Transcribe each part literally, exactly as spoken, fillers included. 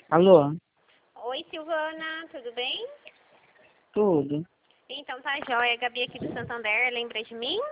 Alô? Oi, Silvana, tudo bem? Tudo. Então tá jóia, é a Gabi aqui do Santander, lembra de mim?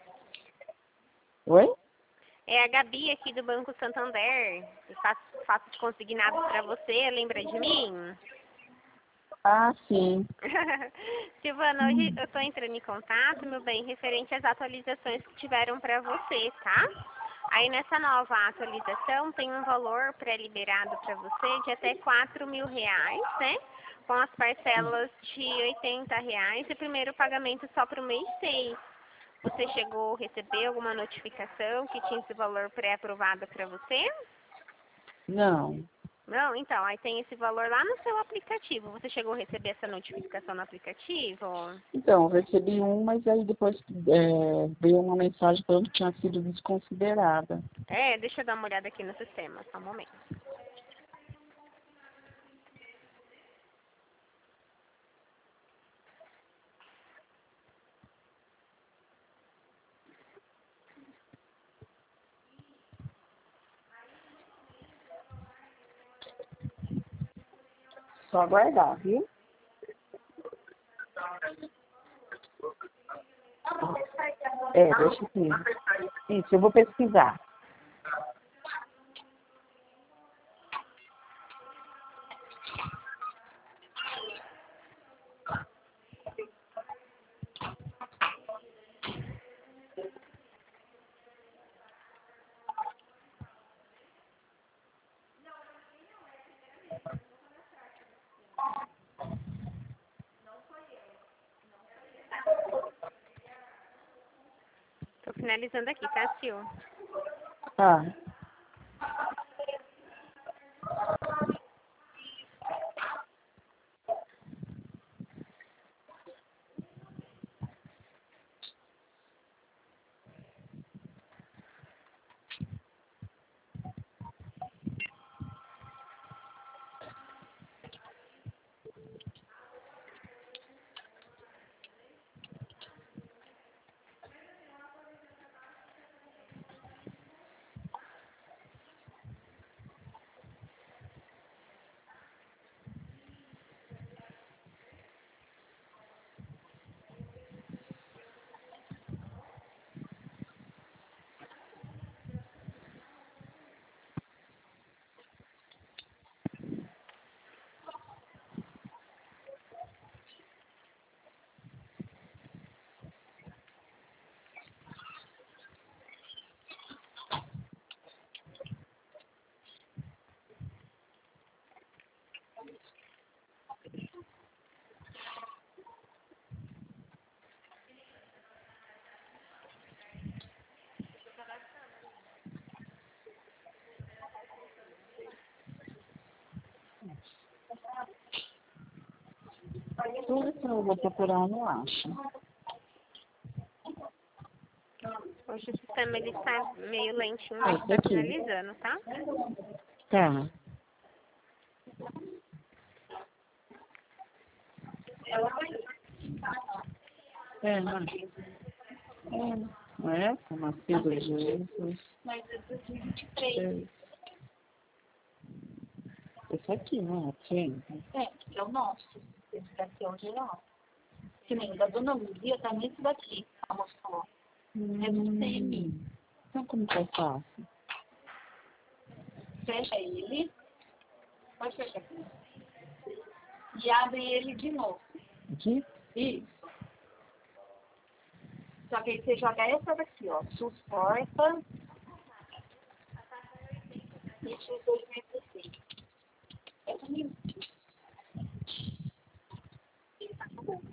Oi? É a Gabi aqui do Banco Santander, eu faço, faço de consignados pra você, lembra de mim? Ah, sim. Silvana, hoje eu tô entrando em contato, meu bem, referente às atualizações que tiveram pra você, tá? Aí nessa nova atualização tem um valor pré-liberado para você de até quatro mil reais, né? Com as parcelas de oitenta reais e o primeiro pagamento só para o mês seis. Você chegou a receber alguma notificação que tinha esse valor pré-aprovado para você? Não. Não? Então, aí tem esse valor lá no seu aplicativo. Você chegou a receber essa notificação no aplicativo? Então, eu recebi um, mas aí depois é, veio uma mensagem falando que tinha sido desconsiderada. É, deixa eu dar uma olhada aqui no sistema, só um momento. Só aguardar, viu? É, deixa aqui. Isso, eu vou pesquisar. Tô finalizando aqui, tá, Sil? Tá. Tudo que eu vou procurar, eu não acho. Hoje o sistema ele está meio lentinho, Ah, mas esse está daqui. finalizando, tá? Tá. É, não. É, não é? Uma filha de Jesus. É. Esse aqui, não é? Sim. É, que é o nosso. Esse daqui é o geral. Que nem o da Dona Luzia tá nesse daqui, a moça falou. É do C M I. Então, como que eu faço? Fecha ele. Pode fechar aqui. E abre ele de novo. Aqui? Isso. Só que aí você joga essa daqui, ó. Suporta. E x dois metros e seis. É comigo. Ele tá com bom.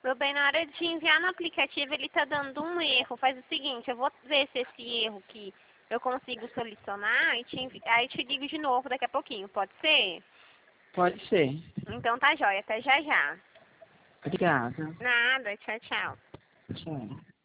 Meu bem, na hora de enviar no aplicativo, ele tá dando um erro. Faz o seguinte, eu vou ver se esse erro que eu consigo solucionar e te envi... aí te ligo de novo daqui a pouquinho, pode ser? Pode ser. Então tá jóia, até já já. Obrigada. Nada, tchau, tchau. Tchau.